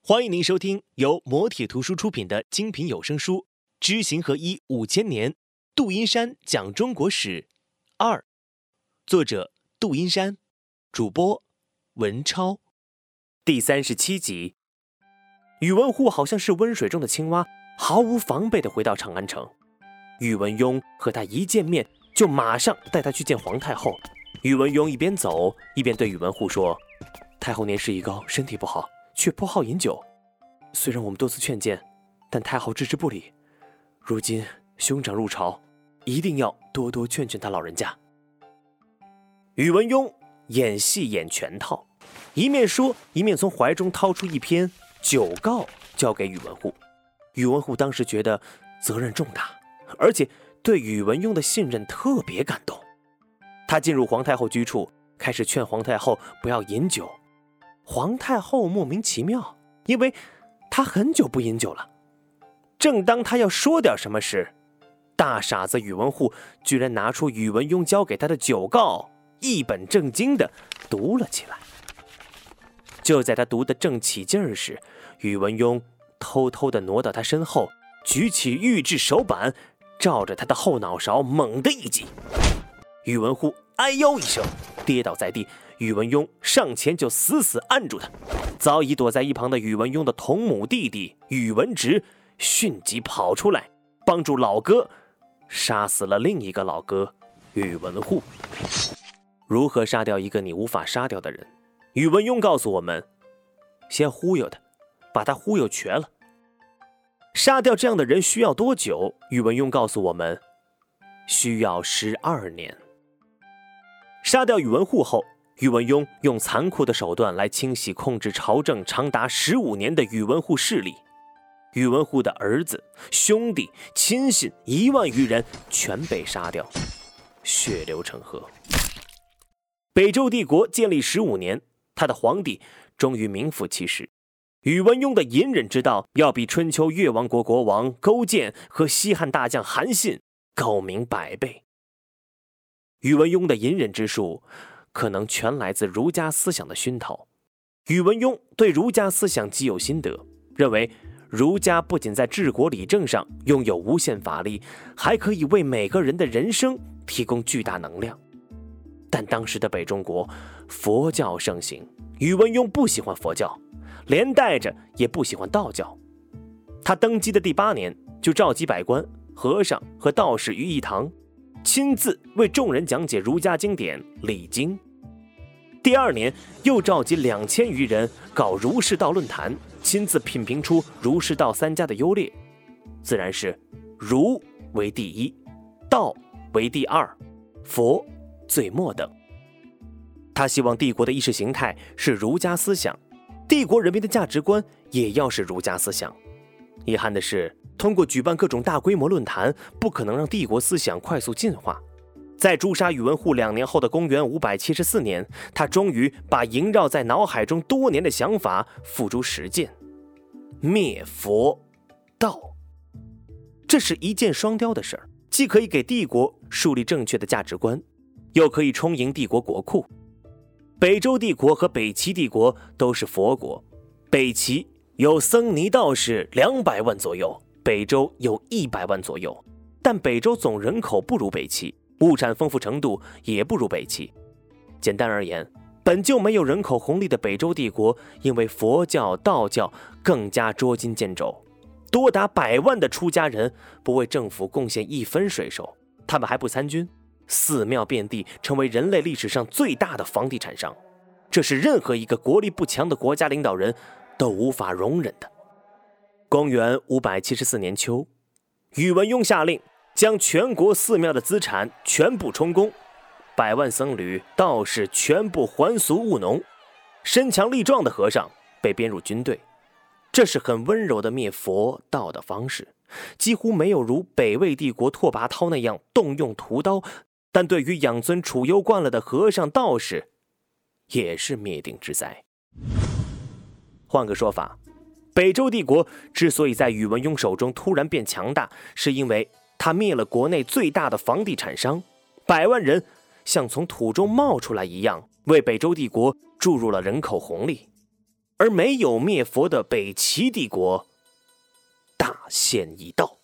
欢迎您收听由磨铁图书出品的精品有声书《知行合一5000年：杜阴山讲中国史2》，作者杜阴山，主播文超。第37集。宇文护好像是温水中的青蛙，毫无防备地回到长安城。宇文邕和他一见面，就马上带他去见皇太后。宇文邕一边走一边对宇文护说：“太后年事已高，身体不好，却颇好饮酒。虽然我们多次劝谏，但太后置之不理。如今兄长入朝，一定要多多劝劝他老人家。”宇文邕演戏演全套，一面说一面从怀中掏出一篇酒告交给宇文护。宇文护当时觉得责任重大，而且对宇文邕的信任特别感动。他进入皇太后居处，开始劝皇太后不要饮酒。皇太后莫名其妙，因为他很久不饮酒了。正当他要说点什么时，大傻子宇文护居然拿出宇文邕交给他的酒告，一本正经地读了起来。就在他读得正起劲儿时，宇文邕偷偷地挪到他身后，举起玉制手板，照着他的后脑勺猛地一击。宇文护哎呦一声，跌倒在地。宇文邕上前就死死按住他。早已躲在一旁的宇文邕的同母弟弟宇文直迅即跑出来，帮助老哥杀死了另一个老哥宇文护。如何杀掉一个你无法杀掉的人？宇文邕告诉我们，先忽悠他，把他忽悠瘸了。杀掉这样的人需要多久？宇文邕告诉我们，需要12年。杀掉宇文护后，宇文邕用残酷的手段来清洗控制朝政长达15年的宇文护势力。宇文护的儿子、兄弟、亲信1万余人全被杀掉，血流成河。北周帝国建立15年，他的皇帝终于名副其实。宇文邕的隐忍之道要比春秋越王国国王勾践和西汉大将韩信高明100倍。宇文邕的隐忍之术可能全来自儒家思想的熏陶。宇文邕对儒家思想极有心得，认为儒家不仅在治国理政上拥有无限法力，还可以为每个人的人生提供巨大能量。但当时的北中国佛教盛行，宇文邕不喜欢佛教，连带着也不喜欢道教。他登基的第8年，就召集百官、和尚和道士于一堂，亲自为众人讲解儒家经典《礼经》。第2年，又召集2000余人搞儒释道论坛，亲自品评出儒释道3家的优劣，自然是儒为第1，道为第2，佛最末等。他希望帝国的意识形态是儒家思想，帝国人民的价值观也要是儒家思想。遗憾的是，通过举办各种大规模论坛，不可能让帝国思想快速进化。在诛杀宇文护2年后的公元574年，他终于把萦绕在脑海中多年的想法付诸实践，灭佛道。这是一箭双雕的事儿，既可以给帝国树立正确的价值观，又可以充盈帝国国库。北周帝国和北齐帝国都是佛国，北齐有僧尼道士200万左右，北周有100万左右，但北周总人口不如北齐，物产丰富程度也不如北齐。简单而言，本就没有人口红利的北周帝国，因为佛教、道教更加捉襟见肘，多达100万的出家人不为政府贡献1分税收，他们还不参军，寺庙遍地，成为人类历史上最大的房地产商。这是任何一个国力不强的国家领导人都无法容忍的。公元574年秋，宇文邕下令将全国寺庙的资产全部充公，100万僧侣、道士全部还俗务农，身强力壮的和尚被编入军队。这是很温柔的灭佛道的方式，几乎没有如北魏帝国拓跋焘那样动用屠刀，但对于养尊处优惯了的和尚道士，也是灭顶之灾。换个说法，北周帝国之所以在宇文邕手中突然变强大，是因为他灭了国内最大的房地产商，100万人像从土中冒出来一样，为北周帝国注入了人口红利。 而没有灭佛的北齐帝国大限已到。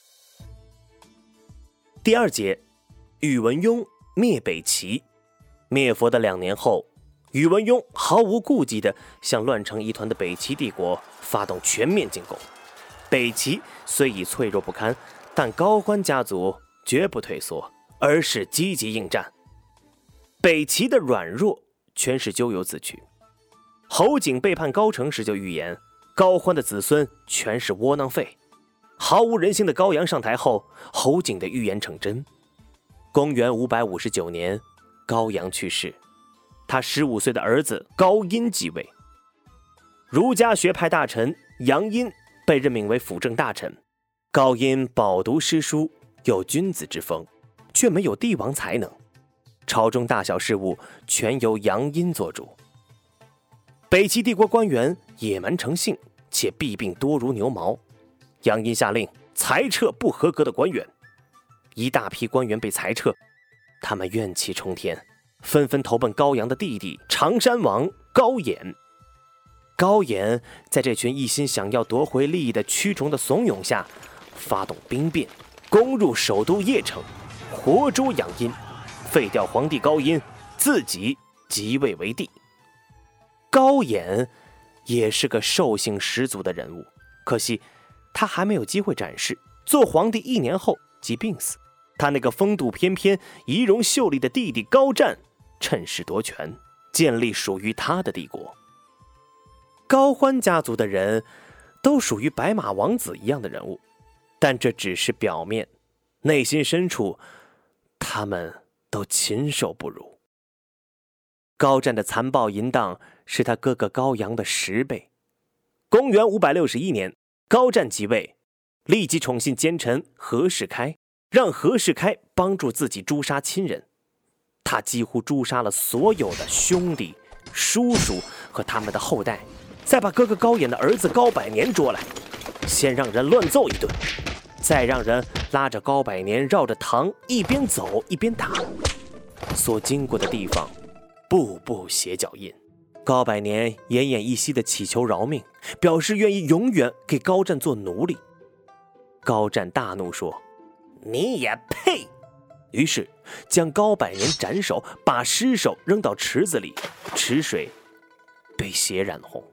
第二节，宇文邕灭北齐。灭佛的2年后，宇文邕毫无顾忌地向乱成一团的北齐帝国发动全面进攻。北齐虽已脆弱不堪，但高欢家族绝不退缩，而是积极应战。北齐的软弱全是咎由自取。侯景背叛高城时就预言，高欢的子孙全是窝囊废。毫无人性的高阳上台后，侯景的预言成真。公元559年，高阳去世，他15岁的儿子高殷继位。儒家学派大臣杨殷被任命为辅政大臣。高殷饱读诗书，有君子之风，却没有帝王才能。朝中大小事务全由杨殷做主。北齐帝国官员野蛮成性，且弊病多如牛毛。杨殷下令裁撤不合格的官员，一大批官员被裁撤，他们怨气冲天，纷纷投奔高阳的弟弟常山王高演。高演在这群一心想要夺回利益的蛆虫的怂恿下，发动兵变，攻入首都邺城，活捉杨殷，废掉皇帝高殷，自己即位为帝。高演也是个兽性十足的人物，可惜他还没有机会展示。做皇帝1年后即病死，他那个风度翩翩、仪容秀丽的弟弟高湛趁势夺权，建立属于他的帝国。高欢家族的人都属于白马王子一样的人物，但这只是表面，内心深处他们都禽兽不如。高湛的残暴淫荡是他哥哥高阳的10倍。公元561年，高湛即位，立即宠信奸臣何世开，让何世开帮助自己诛杀亲人。他几乎诛杀了所有的兄弟、叔叔和他们的后代，再把哥哥高演的儿子高百年捉来，先让人乱揍一顿，再让人拉着高百年绕着堂一边走一边打，所经过的地方步步血脚印。高百年奄奄一息地祈求饶命，表示愿意永远给高湛做奴隶。高湛大怒说：“你也配！”于是将高百年斩首，把尸首扔到池子里，池水被血染红。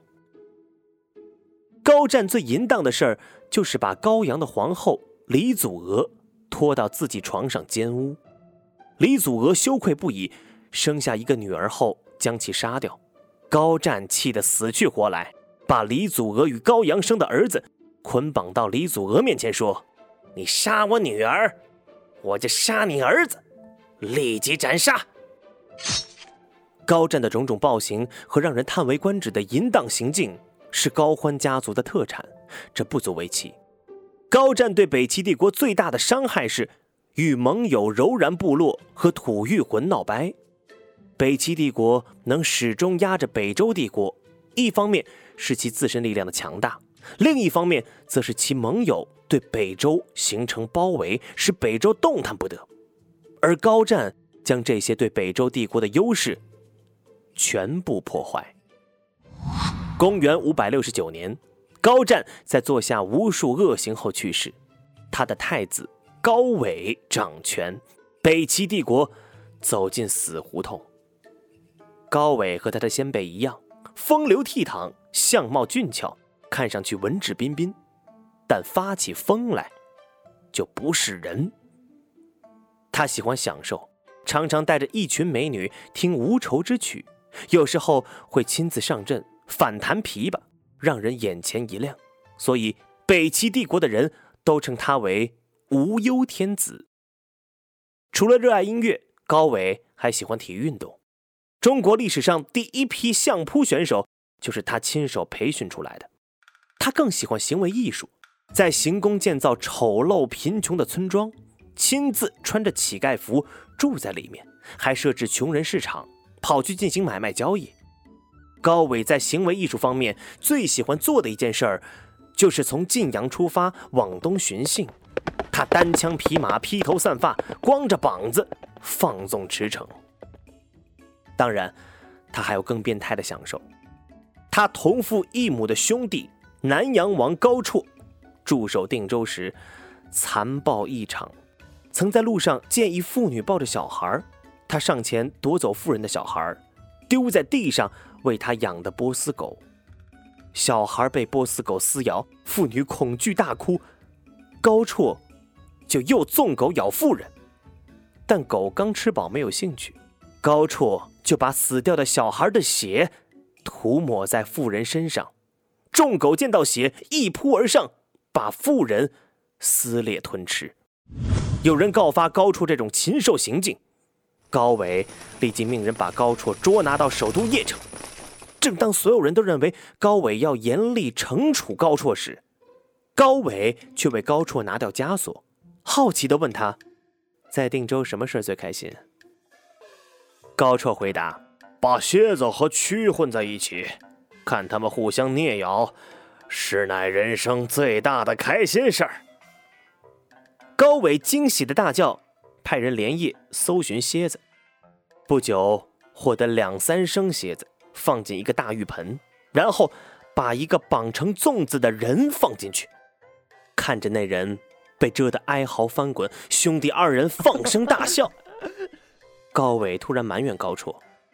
高湛最淫荡的事儿，就是把高阳的皇后李祖娥拖到自己床上奸污。李祖娥羞愧不已，生下一个女儿后将其杀掉。高湛气得死去活来，把李祖娥与高阳生的儿子捆绑到李祖娥面前说：“你杀我女儿，我就杀你儿子，立即斩杀。”高湛的种种暴行和让人叹为观止的淫荡行径是高欢家族的特产，这不足为奇。高湛对北齐帝国最大的伤害是与盟友柔然部落和吐谷浑闹掰。北齐帝国能始终压着北周帝国，一方面是其自身力量的强大，另一方面则是其盟友对北周形成包围，使北周动弹不得。而高湛将这些对北周帝国的优势全部破坏。公元569年，高湛在做下无数恶行后去世，他的太子高纬掌权，北齐帝国走进死胡同。高纬和他的先辈一样，风流倜傥，相貌俊俏，看上去文质彬彬，但发起疯来就不是人。他喜欢享受，常常带着一群美女听无愁之曲，有时候会亲自上阵反弹琵琶，让人眼前一亮，所以北齐帝国的人都称他为无忧天子。除了热爱音乐，高纬还喜欢体育运动。中国历史上第一批相扑选手就是他亲手培训出来的。他更喜欢行为艺术，在行宫建造丑陋贫穷的村庄，亲自穿着乞丐服住在里面，还设置穷人市场，跑去进行买卖交易。高纬在行为艺术方面最喜欢做的一件事儿，就是从晋阳出发往东巡幸。他单枪匹马，披头散发，光着膀子放纵驰骋。当然他还有更变态的享受，他他同父异母的兄弟南阳王高绰驻守定州时残暴异常，曾在路上见一妇女抱着小孩，他上前夺走妇人的小孩，丢在地上为他养的波斯狗。小孩被波斯狗撕咬，妇女恐惧大哭，高绰就又纵狗咬妇人，但狗刚吃饱没有兴趣，高绰就把死掉的小孩的血涂抹在妇人身上，众狗见到血一扑而上，把妇人撕裂吞吃。有人告发高绰这种禽兽行径，高纬立即命人把高绰捉拿到首都邺城。正当所有人都认为高纬要严厉惩处高绰时，高纬却为高绰拿掉枷锁，好奇地问他，在定州什么事最开心？高绰回答，把蝎子和蛆混在一起，看他们互相啮咬，实乃人生最大的开心事儿。高纬惊喜的大叫，派人连夜搜寻蝎子，不久获得2-3生蝎子，放进一个大浴盆，然后把一个绑成粽子的人放进去。看着那人被蛰得哀嚎翻滚，兄弟二人放声大笑。高纬突然埋怨高绰，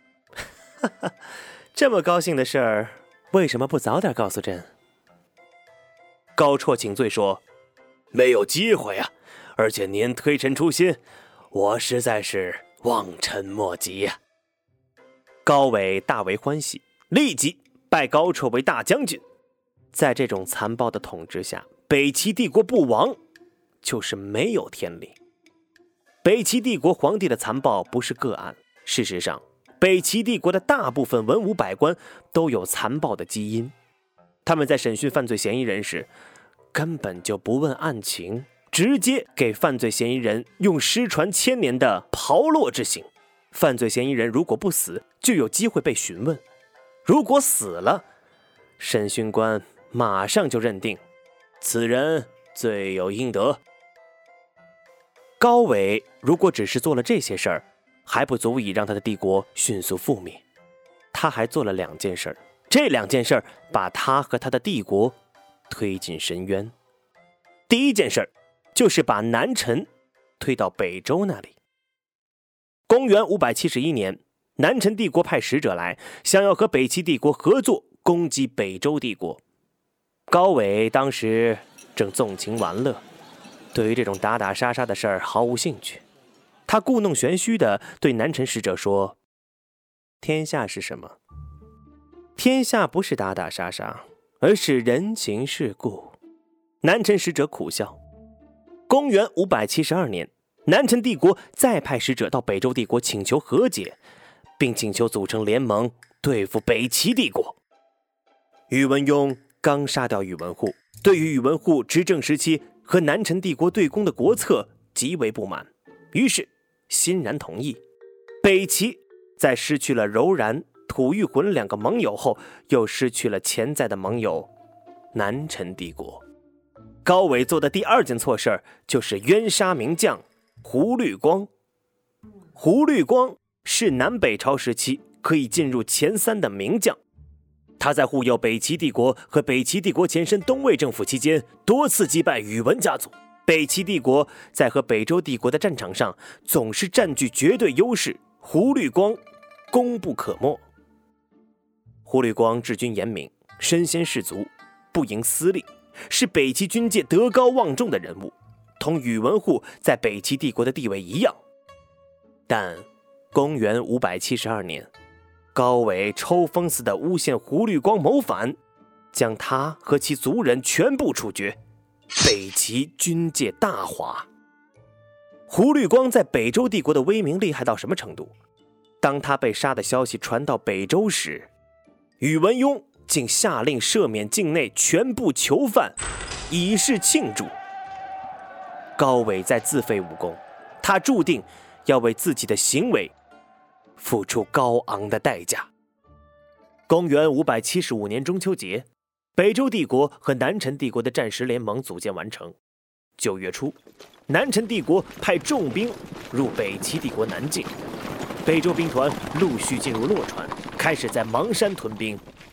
这么高兴的事儿，为什么不早点告诉朕？高绰请罪说，没有机会啊，而且您推陈出新，我实在是望尘莫及呀。高纬大为欢喜，立即拜高绰为大将军。在这种残暴的统治下，北齐帝国不亡就是没有天理。北齐帝国皇帝的残暴不是个案，事实上，北齐帝国的大部分文武百官都有残暴的基因。他们在审讯犯罪嫌疑人时，根本就不问案情，直接给犯罪嫌疑人用失传千年的炮烙之刑。犯罪嫌疑人如果不死，就有机会被询问；如果死了，审讯官马上就认定此人罪有应得。高纬如果只是做了这些事儿，还不足以让他的帝国迅速覆灭。他还做了2件事，这2件事把他和他的帝国推进深渊。第一件事就是把南陈推到北周那里。公元571年，南陈帝国派使者来，想要和北齐帝国合作攻击北周帝国。高纬当时正纵情玩乐，对于这种打打杀杀的事儿毫无兴趣。他故弄玄虚地对南陈使者说，天下是什么？天下不是打打杀杀，而是人情世故。南陈使者苦笑。公元572年，南陈帝国再派使者到北周帝国请求和解，并请求组成联盟对付北齐帝国。宇文邕刚杀掉宇文护，对于宇文护执政时期和南陈帝国对攻的国策极为不满，于是欣然同意。北齐在失去了柔然、吐谷浑2个盟友后，又失去了潜在的盟友南陈帝国。高纬做的第2件错事就是冤杀名将胡律光。胡律光是南北朝时期可以进入前3的名将，他在护佑北齐帝国和北齐帝国前身东魏政府期间，多次击败宇文家族。北齐帝国在和北周帝国的战场上总是占据绝对优势，胡律光功不可没。胡律光治军严明，身先士卒，不迎私利，是北齐军界德高望重的人物，同宇文护在北齐帝国的地位一样。但公元572年，高纬抽风似的诬陷胡律光谋反，将他和其族人全部处决，北齐军界大哗。胡律光在北周帝国的威名厉害到什么程度？当他被杀的消息传到北周时，宇文邕竟下令赦免境内全部囚犯，以示庆祝。高纬在自废武功，他注定要为自己的行为付出高昂的代价。公元575年中秋节，北周帝国和南陈帝国的战时联盟组建完成。9月初，南陈帝国派重兵入北齐帝国南境，北周兵团陆续进入洛川，开始在邙山屯兵，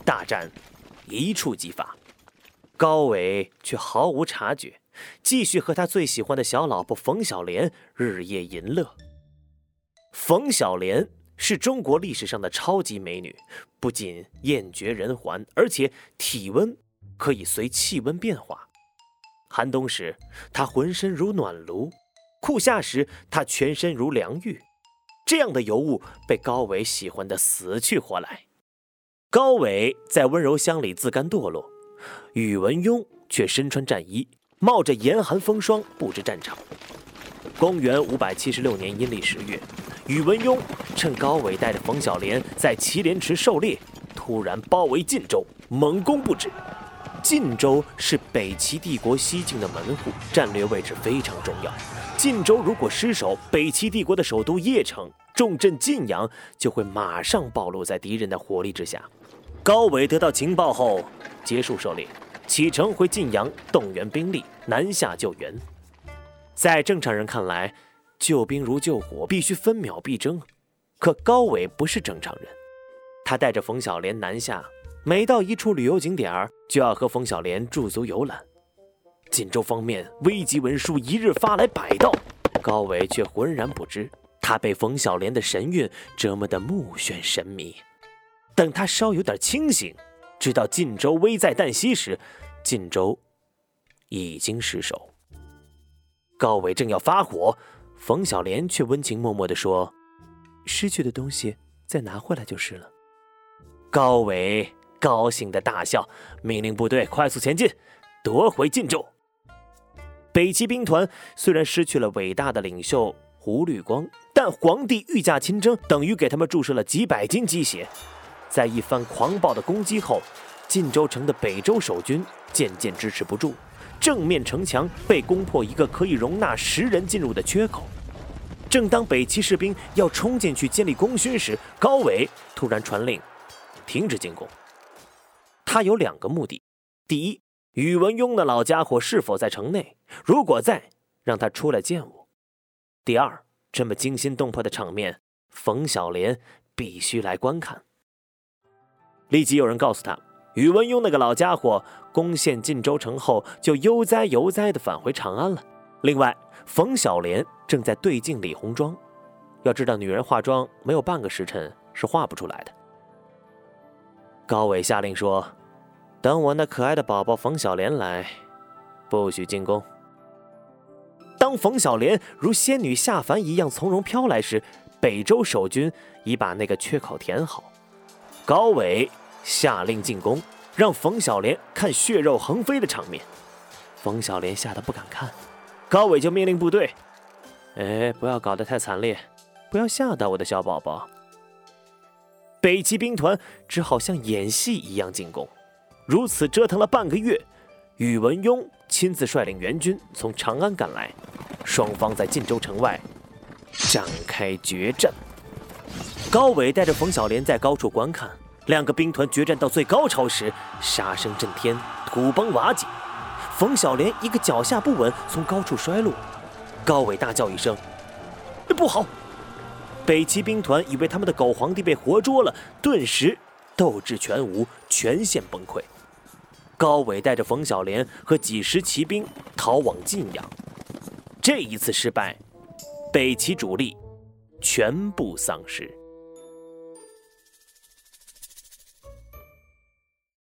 大战一触即发。高纬却毫无察觉，继续和他最喜欢的小老婆冯小莲日夜淫乐。冯小莲是中国历史上的超级美女，不仅艳绝人寰，而且体温可以随气温变化。寒冬时，她浑身如暖炉；酷夏时，她全身如凉浴。这样的尤物被高纬喜欢得死去活来。高纬在温柔乡里自甘堕落，宇文邕却身穿战衣，冒着严寒风霜布置战场。公元576年阴历10月，宇文邕趁高纬带着冯小莲在祁连池狩猎，突然包围晋州，猛攻不止。晋州是北齐帝国西境的门户，战略位置非常重要。晋州如果失守，北齐帝国的首都邺城重镇晋阳就会马上暴露在敌人的火力之下。高纬得到情报后，结束狩猎，启程回晋阳动员兵力南下救援。在正常人看来，救兵如救火，必须分秒必争。可高纬不是正常人，他带着冯小莲南下，每到一处旅游景点就要和冯小莲驻足游览。晋州方面危急文书一日发来100道，高纬却浑然不知。他被冯小莲的神韵折磨得目眩神迷。等他稍有点清醒，知道晋州危在旦夕时，晋州已经失守。高纬正要发火，冯小莲却温情脉脉地说：“失去的东西再拿回来就是了。”高纬高兴地大笑，命令部队快速前进，夺回晋州。北齐兵团虽然失去了伟大的领袖胡律光，但皇帝御驾亲征等于给他们注射了几百斤鸡血。在一番狂暴的攻击后，晋州城的北周守军渐渐支持不住，正面城墙被攻破一个可以容纳10人进入的缺口。正当北齐士兵要冲进去建立功勋时，高纬突然传令停止进攻。他有2个目的：第一，宇文邕的老家伙是否在城内？如果在，让他出来见我。第二，这么惊心动魄的场面，冯小莲必须来观看。立即有人告诉他，宇文邕那个老家伙攻陷晋州城后，就悠哉悠哉地返回长安了。另外，冯小莲正在对镜理红妆，要知道女人化妆没有半个时辰是画不出来的。高纬下令说：“等我那可爱的宝宝冯小莲来，不许进宫。”当冯小莲如仙女下凡一样从容飘来时，北周守军已把那个缺口填好。高纬下令进宫，让冯小莲看血肉横飞的场面。冯小莲吓得不敢看，高纬就命令部队：“不要搞得太惨烈，不要吓到我的小宝宝。”北齐兵团只好像演戏一样进攻。如此折腾了半个月，宇文邕亲自率领援军从长安赶来，双方在晋州城外展开决战。高纬带着冯小莲在高处观看，2个兵团决战到最高潮时，杀声震天，土崩瓦解。冯小莲一个脚下不稳，从高处摔落。高纬大叫一声：“不好！”北齐兵团以为他们的狗皇帝被活捉了，顿时斗志全无，全线崩溃。高纬带着冯小莲和几十骑兵逃往晋阳。这一次失败，北齐主力全部丧失。